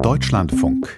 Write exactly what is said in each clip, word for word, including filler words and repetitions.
Deutschlandfunk.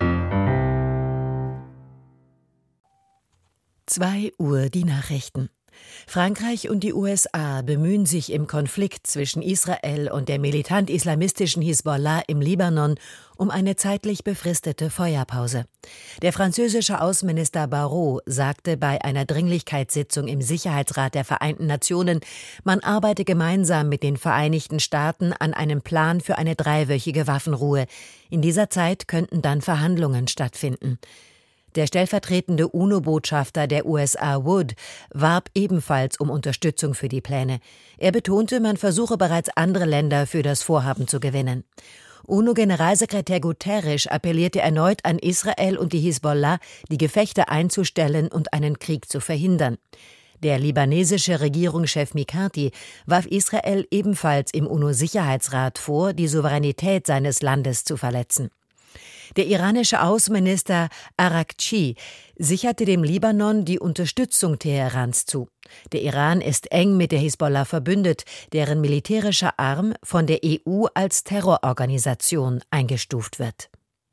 Zwei Uhr die Nachrichten. Frankreich und die U S A bemühen sich im Konflikt zwischen Israel und der militant-islamistischen Hisbollah im Libanon um eine zeitlich befristete Feuerpause. Der französische Außenminister Barrot sagte bei einer Dringlichkeitssitzung im Sicherheitsrat der Vereinten Nationen, man arbeite gemeinsam mit den Vereinigten Staaten an einem Plan für eine dreiwöchige Waffenruhe. In dieser Zeit könnten dann Verhandlungen stattfinden. Der stellvertretende UNO-Botschafter der U S A Wood warb ebenfalls um Unterstützung für die Pläne. Er betonte, man versuche bereits andere Länder für das Vorhaben zu gewinnen. UNO-Generalsekretär Guterres appellierte erneut an Israel und die Hisbollah, die Gefechte einzustellen und einen Krieg zu verhindern. Der libanesische Regierungschef Mikati warf Israel ebenfalls im UNO-Sicherheitsrat vor, die Souveränität seines Landes zu verletzen. Der iranische Außenminister Araghchi sicherte dem Libanon die Unterstützung Teherans zu. Der Iran ist eng mit der Hisbollah verbündet, deren militärischer Arm von der E U als Terrororganisation eingestuft wird.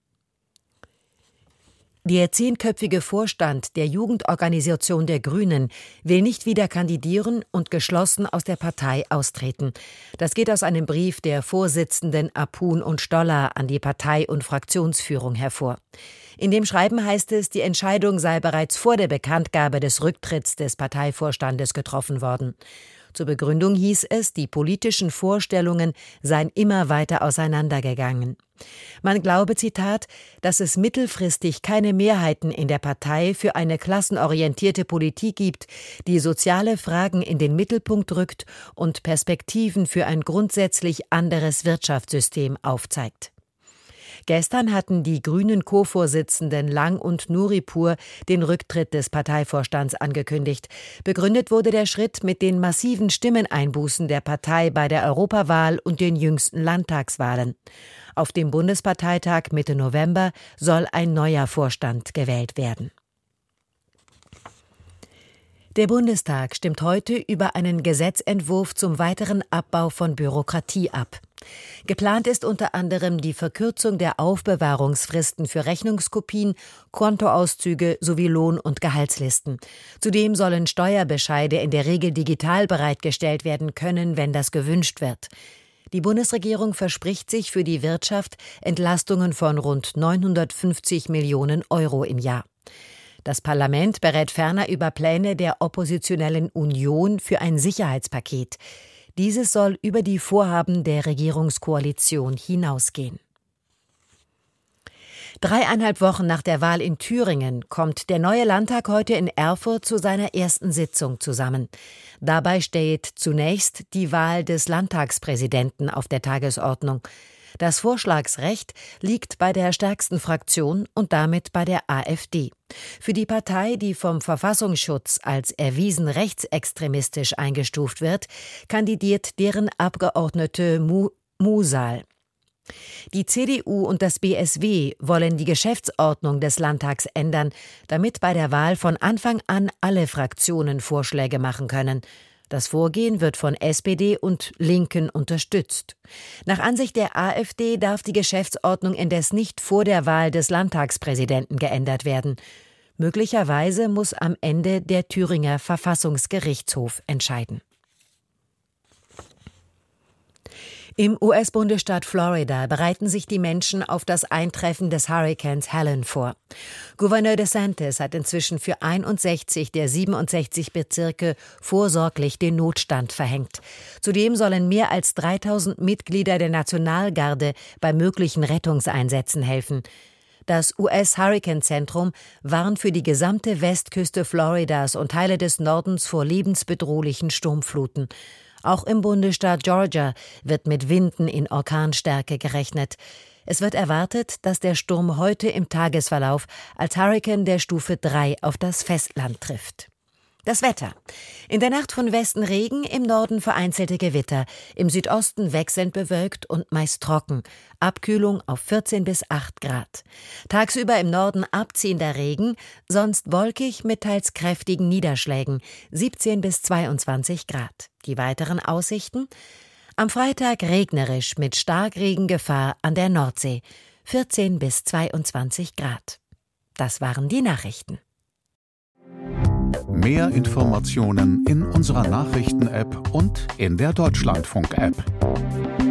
Der zehnköpfige Vorstand der Jugendorganisation der Grünen will nicht wieder kandidieren und geschlossen aus der Partei austreten. Das geht aus einem Brief der Vorsitzenden Apun und Stoller an die Partei- und Fraktionsführung hervor. In dem Schreiben heißt es, die Entscheidung sei bereits vor der Bekanntgabe des Rücktritts des Parteivorstandes getroffen worden. Zur Begründung hieß es, die politischen Vorstellungen seien immer weiter auseinandergegangen. Man glaube, Zitat, dass es mittelfristig keine Mehrheiten in der Partei für eine klassenorientierte Politik gibt, die soziale Fragen in den Mittelpunkt rückt und Perspektiven für ein grundsätzlich anderes Wirtschaftssystem aufzeigt. Gestern hatten die grünen Co-Vorsitzenden Lang und Nuripur den Rücktritt des Parteivorstands angekündigt. Begründet wurde der Schritt mit den massiven Stimmeneinbußen der Partei bei der Europawahl und den jüngsten Landtagswahlen. Auf dem Bundesparteitag Mitte November soll ein neuer Vorstand gewählt werden. Der Bundestag stimmt heute über einen Gesetzentwurf zum weiteren Abbau von Bürokratie ab. Geplant ist unter anderem die Verkürzung der Aufbewahrungsfristen für Rechnungskopien, Kontoauszüge sowie Lohn- und Gehaltslisten. Zudem sollen Steuerbescheide in der Regel digital bereitgestellt werden können, wenn das gewünscht wird. Die Bundesregierung verspricht sich für die Wirtschaft Entlastungen von rund neunhundertfünfzig Millionen Euro im Jahr. Das Parlament berät ferner über Pläne der oppositionellen Union für ein Sicherheitspaket. Dieses soll über die Vorhaben der Regierungskoalition hinausgehen. Dreieinhalb Wochen nach der Wahl in Thüringen kommt der neue Landtag heute in Erfurt zu seiner ersten Sitzung zusammen. Dabei steht zunächst die Wahl des Landtagspräsidenten auf der Tagesordnung. Das Vorschlagsrecht liegt bei der stärksten Fraktion und damit bei der AfD. Für die Partei, die vom Verfassungsschutz als erwiesen rechtsextremistisch eingestuft wird, kandidiert deren Abgeordnete Mu- Musal. Die C D U und das B S W wollen die Geschäftsordnung des Landtags ändern, damit bei der Wahl von Anfang an alle Fraktionen Vorschläge machen können. Das Vorgehen wird von S P D und Linken unterstützt. Nach Ansicht der AfD darf die Geschäftsordnung indes nicht vor der Wahl des Landtagspräsidenten geändert werden. Möglicherweise muss am Ende der Thüringer Verfassungsgerichtshof entscheiden. Im U S-Bundesstaat Florida bereiten sich die Menschen auf das Eintreffen des Hurrikans Helene vor. Gouverneur DeSantis hat inzwischen für einundsechzig der siebenundsechzig Bezirke vorsorglich den Notstand verhängt. Zudem sollen mehr als dreitausend Mitglieder der Nationalgarde bei möglichen Rettungseinsätzen helfen. Das U S-Hurrikanzentrum warnt für die gesamte Westküste Floridas und Teile des Nordens vor lebensbedrohlichen Sturmfluten. Auch im Bundesstaat Georgia wird mit Winden in Orkanstärke gerechnet. Es wird erwartet, dass der Sturm heute im Tagesverlauf als Hurrikan der Stufe drei auf das Festland trifft. Das Wetter. In der Nacht von Westen Regen, im Norden vereinzelte Gewitter, im Südosten wechselnd bewölkt und meist trocken. Abkühlung auf vierzehn bis acht Grad. Tagsüber im Norden abziehender Regen, sonst wolkig mit teils kräftigen Niederschlägen, siebzehn bis zweiundzwanzig Grad. Die weiteren Aussichten? Am Freitag regnerisch mit Starkregengefahr an der Nordsee. vierzehn bis zweiundzwanzig Grad. Das waren die Nachrichten. Mehr Informationen in unserer Nachrichten-App und in der Deutschlandfunk-App.